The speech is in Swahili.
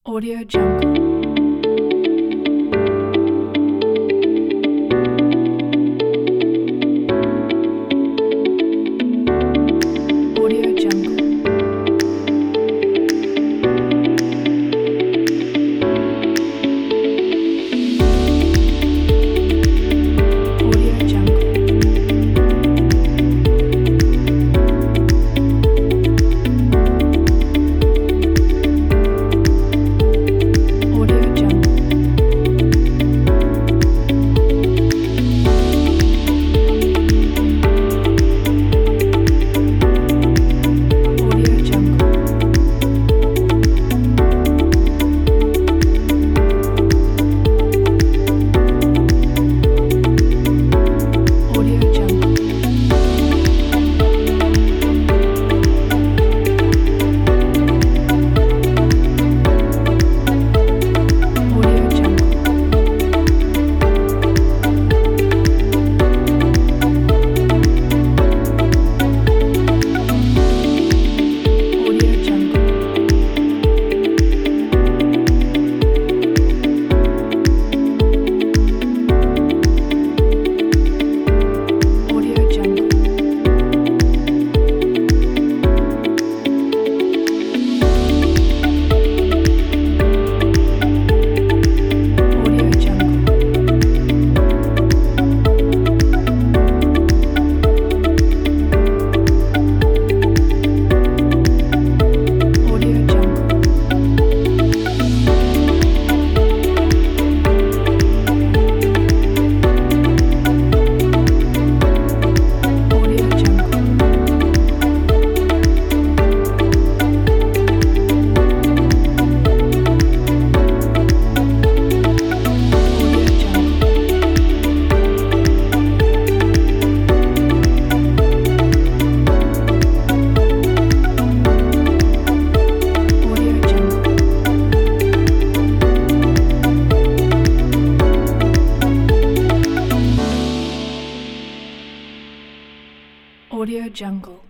Audio Jungle. Audio Jungle. Audio Jungle. Audio Jungle. Audio Jungle. Audio Jungle. Audio Jungle. Audio Jungle. Audio Jungle. Audio Jungle. Audio Jungle. Audio Jungle. Audio Jungle. Audio Jungle. Audio Jungle.